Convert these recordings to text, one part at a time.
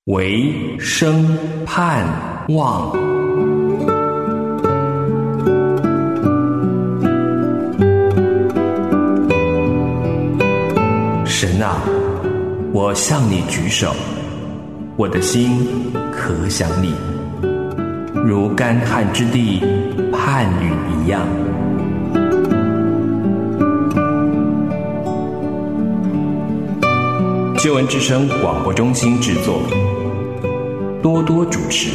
唯生盼望。神啊，我向你举手，我的心可想你，如干旱之地盼雨一样。救恩之声广播中心制作，多多主持。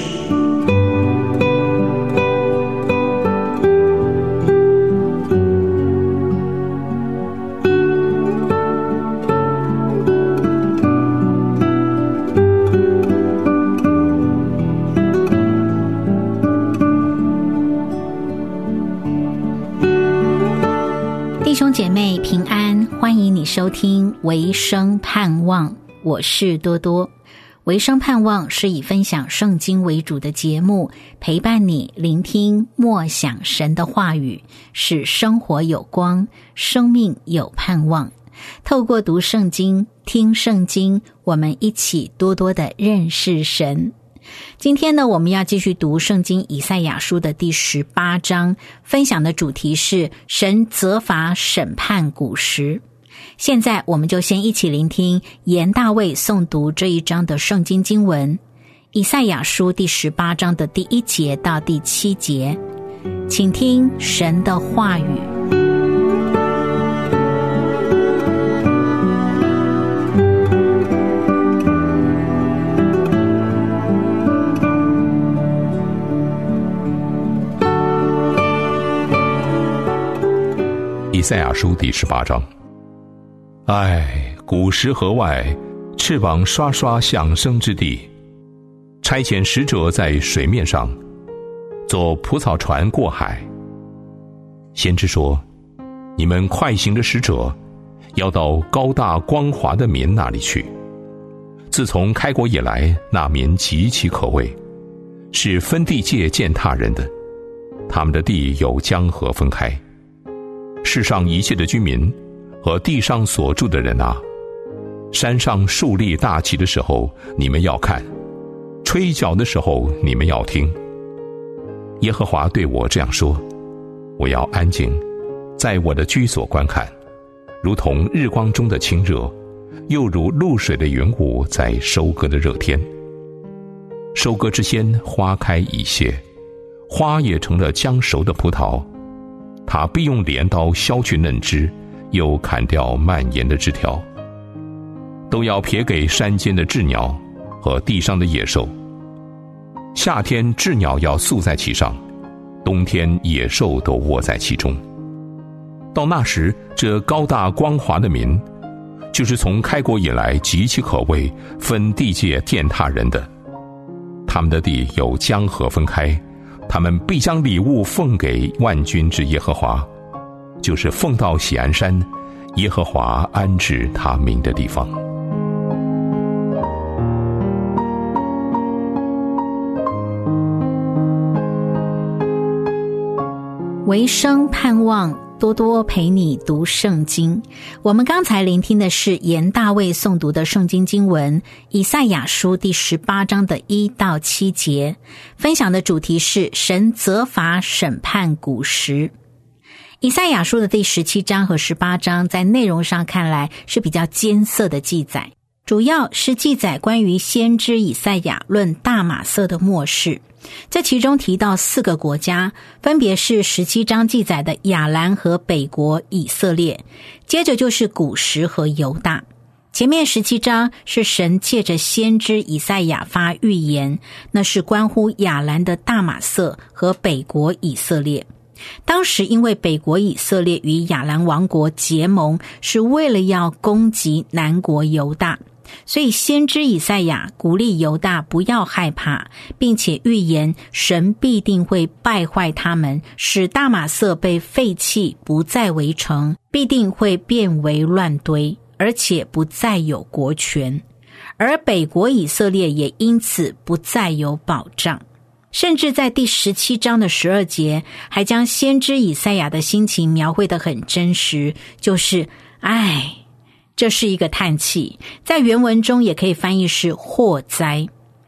弟兄姐妹平安，欢迎你收听维生盼望，我是多多。维生盼望是以分享圣经为主的节目，陪伴你聆听默想神的话语，使生活有光，生命有盼望。透过读圣经、听圣经，我们一起多多的认识神。今天呢，我们要继续读圣经以赛亚书的第18章，分享的主题是神责罚审判古时。现在我们就先一起聆听严大卫诵读这一章的圣经经文，以赛亚书第18章的第1节到第7节，请听神的话语。 以赛亚书第18章。唉，古时河外，翅膀刷刷响声之地，差遣使者在水面上，坐蒲草船过海。先知说，你们快行的使者，要到高大光华的民那里去。自从开国以来，那民极其可畏，是分地界践踏人的，他们的地有江河分开。世上一切的居民和地上所住的人啊，山上树立大旗的时候，你们要看；吹角的时候，你们要听。耶和华对我这样说：我要安静，在我的居所观看，如同日光中的清热，又如露水的云雾在收割的热天。收割之先，花开已谢，花也成了将熟的葡萄。他必用镰刀削去嫩枝，又砍掉蔓延的枝条，都要撇给山间的鸷鸟和地上的野兽。夏天鸷鸟要宿在其上，冬天野兽都卧在其中。到那时，这高大光华的民，就是从开国以来极其可畏、分地界践踏人的，他们的地有江河分开，他们必将礼物奉给万军之耶和华，就是奉到喜安山，耶和华安置他民的地方。 维生盼望，多多陪你读圣经。我们刚才聆听的是严大卫诵读的圣经经文，以赛亚书第18章的1到7节，分享的主题是神责罚审判古时。以赛亚书的第17章和18章在内容上看来是比较艰涩的记载，主要是记载关于先知以赛亚论大马色的末世。这其中提到4个国家，分别是17章记载的亚兰和北国以色列，接着就是古时和犹大。前面17章是神借着先知以赛亚发预言，那是关乎亚兰的大马色和北国以色列。当时因为北国以色列与亚兰王国结盟，是为了要攻击南国犹大，所以先知以赛亚鼓励犹大不要害怕，并且预言神必定会败坏他们，使大马色被废弃，不再为城，必定会变为乱堆，而且不再有国权，而北国以色列也因此不再有保障。甚至在第17章的12节，还将先知以赛亚的心情描绘得很真实，就是这是一个叹气，在原文中也可以翻译是祸灾。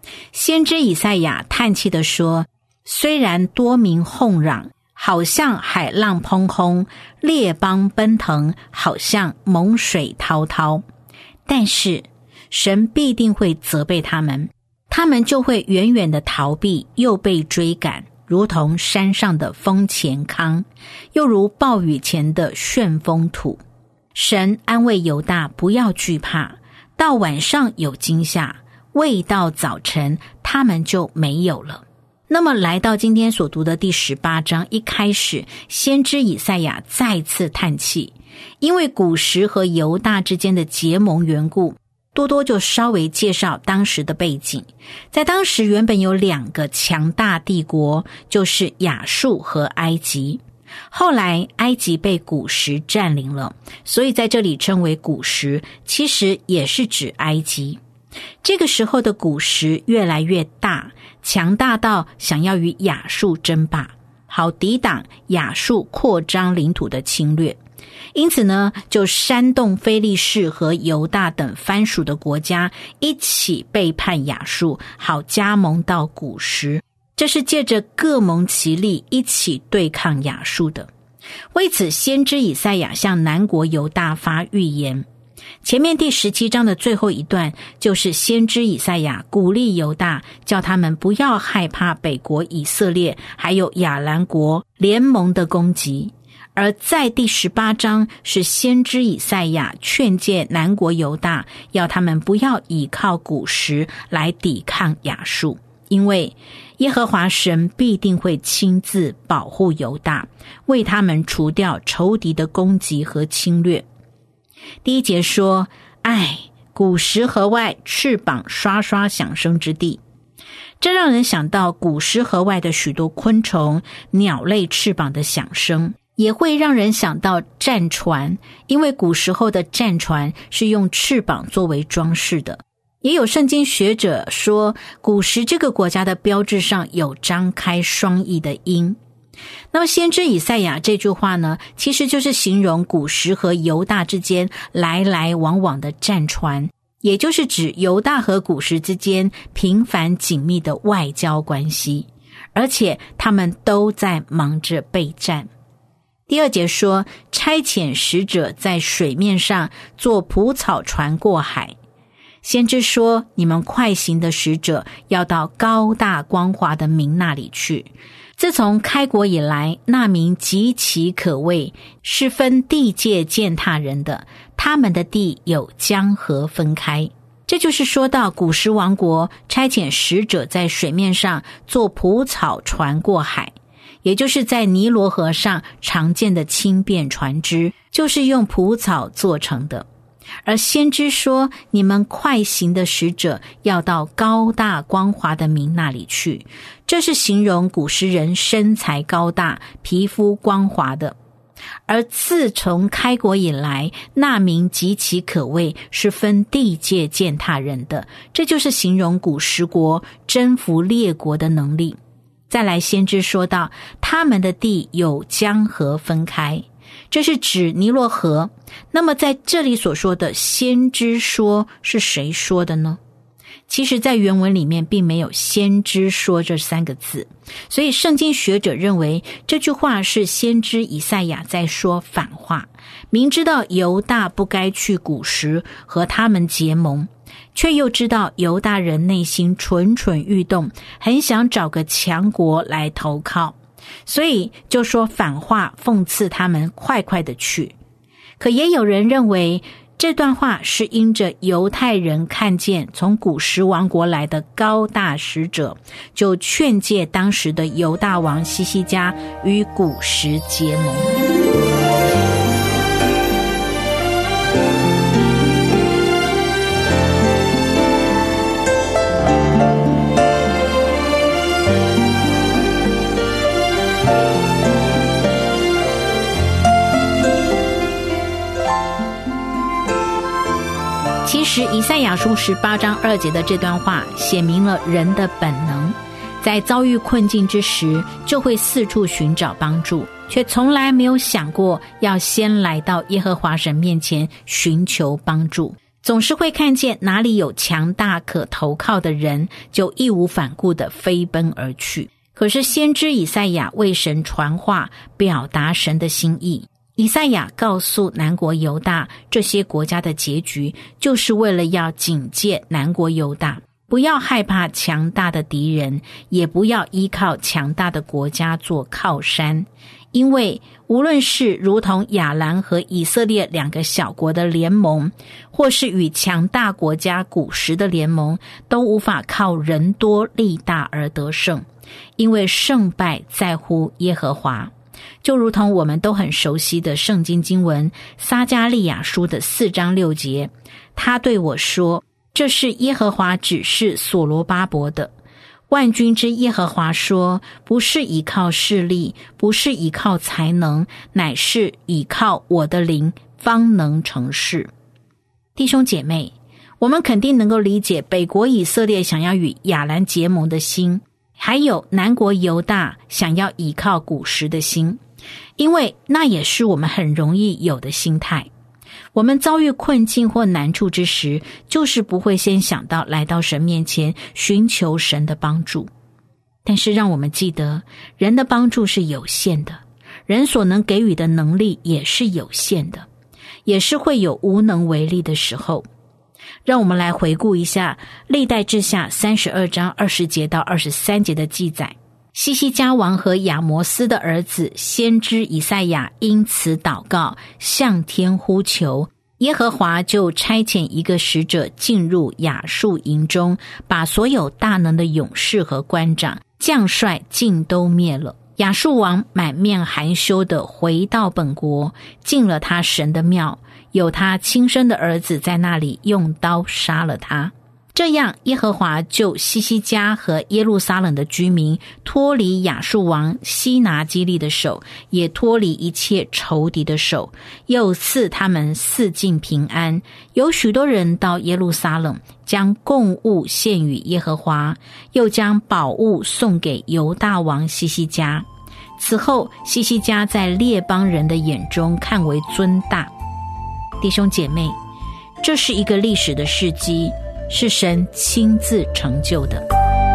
先知以赛亚叹气地说，虽然多民哄嚷，好像海浪砰轰，列邦奔腾，好像猛水滔滔，但是神必定会责备他们，他们就会远远的逃避，又被追赶，如同山上的风前糠，又如暴雨前的旋风土。神安慰犹大不要惧怕，到晚上有惊吓，未到早晨他们就没有了。那么来到今天所读的第18章，一开始先知以赛亚再次叹气，因为古时和犹大之间的结盟缘故，多多就稍微介绍当时的背景。在当时原本有2个强大帝国，就是亚述和埃及。后来埃及被古时占领了，所以在这里称为古时，其实也是指埃及。这个时候的古时越来越大，强大到想要与亚述争霸，好抵挡亚述扩张领土的侵略。因此呢，就煽动非利士和犹大等藩属的国家一起背叛亚述，好加盟到古时。这是借着各盟其力一起对抗亚述的。为此，先知以赛亚向南国犹大发预言。前面第17章的最后一段，就是先知以赛亚鼓励犹大，叫他们不要害怕北国以色列还有亚兰国联盟的攻击。而在第18章，是先知以赛亚劝诫南国犹大，要他们不要倚靠古时来抵抗亚述，因为耶和华神必定会亲自保护犹大，为他们除掉仇敌的攻击和侵略。第1节说，唉，古时河外翅膀刷刷响声之地。这让人想到古时河外的许多昆虫、鸟类翅膀的响声，也会让人想到战船，因为古时候的战船是用翅膀作为装饰的。也有圣经学者说，古时这个国家的标志上有张开双翼的鹰。那么先知以赛亚这句话呢，其实就是形容古时和犹大之间来来往往的战船，也就是指犹大和古时之间频繁紧密的外交关系，而且他们都在忙着备战。第2节说，差遣使者在水面上坐蒲草船过海。先知说，你们快行的使者要到高大光华的民那里去。自从开国以来，那民极其可畏，是分地界践踏人的，他们的地有江河分开。这就是说到古时王国差遣使者在水面上坐蒲草船过海，也就是在尼罗河上常见的轻便船只，就是用蒲草做成的。而先知说，你们快行的使者要到高大光华的民那里去，这是形容古时人身材高大，皮肤光滑的。而自从开国以来，那民极其可畏，是分地界践踏人的，这就是形容古时国征服列国的能力。再来，先知说到他们的地有江河分开，这是指尼罗河。那么在这里所说的先知说，是谁说的呢？其实在原文里面并没有先知说这3个字，所以圣经学者认为这句话是先知以赛亚在说反话，明知道犹大不该去古时和他们结盟，却又知道犹大人内心蠢蠢欲动，很想找个强国来投靠，所以就说反话，讽刺他们快快的去。可也有人认为这段话是因着犹太人看见从古时王国来的高大使者，就劝诫当时的犹大王西西家与古时结盟。其实以赛亚书18章2节的这段话写明了人的本能，在遭遇困境之时就会四处寻找帮助，却从来没有想过要先来到耶和华神面前寻求帮助。 总是会看见哪里有强大可投靠的人，就义无反顾地飞奔而去。可是先知以赛亚为神传话，表达神的心意。以赛亚告诉南国犹大，这些国家的结局就是为了要警戒南国犹大，不要害怕强大的敌人，也不要依靠强大的国家做靠山。因为无论是如同亚兰和以色列两个小国的联盟，或是与强大国家古时的联盟，都无法靠人多力大而得胜，因为胜败在乎耶和华。就如同我们都很熟悉的圣经经文撒迦利亚书的4章6节，他对我说，这是耶和华指示所罗巴伯的。万军之耶和华说，不是依靠势力，不是依靠才能，乃是依靠我的灵，方能成事。弟兄姐妹，我们肯定能够理解北国以色列想要与亚兰结盟的心，还有南国犹大想要依靠古时的心，因为那也是我们很容易有的心态。我们遭遇困境或难处之时，就是不会先想到来到神面前寻求神的帮助。但是让我们记得，人的帮助是有限的，人所能给予的能力也是有限的，也是会有无能为力的时候。让我们来回顾一下历代志下32章20节到23节的记载。西西家王和亚摩斯的儿子先知以赛亚因此祷告，向天呼求，耶和华就差遣一个使者进入亚述营中，把所有大能的勇士和官长、将帅尽都灭了。亚述王满面含羞地回到本国，进了他神的庙，有他亲生的儿子在那里用刀杀了他。这样耶和华救西西家和耶路撒冷的居民脱离亚述王西拿基立的手，也脱离一切仇敌的手，又赐他们四境平安。有许多人到耶路撒冷，将供物献与耶和华，又将宝物送给犹大王西西家。此后西西家在列邦人的眼中看为尊大。弟兄姐妹，这是一个历史的事迹，是神亲自成就的。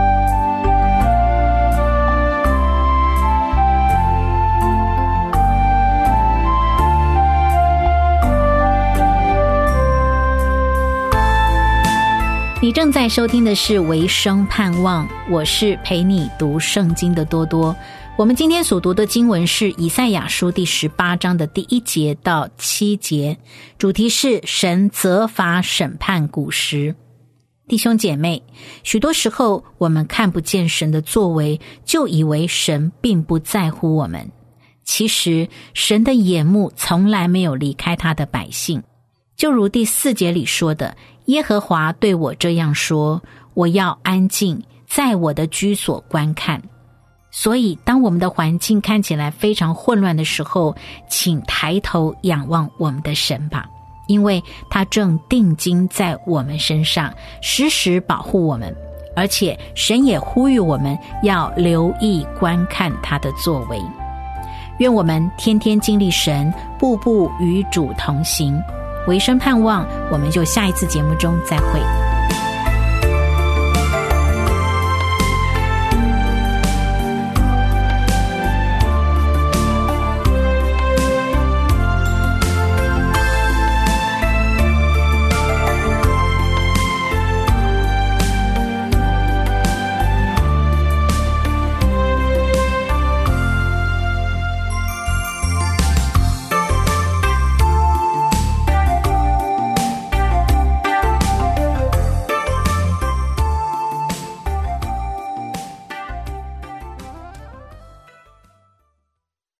你正在收听的是维生盼望，我是陪你读圣经的多多。我们今天所读的经文是以赛亚书第18章的第1节到7节，主题是神责罚审判古时。弟兄姐妹，许多时候我们看不见神的作为，就以为神并不在乎我们。其实神的眼目从来没有离开他的百姓。就如第4节里说的，耶和华对我这样说，我要安静，在我的居所观看。所以当我们的环境看起来非常混乱的时候，请抬头仰望我们的神吧，因为他正定睛在我们身上，时时保护我们，而且神也呼吁我们要留意观看他的作为。愿我们天天经历神，步步与主同行。维生盼望，我们就下一次节目中再会。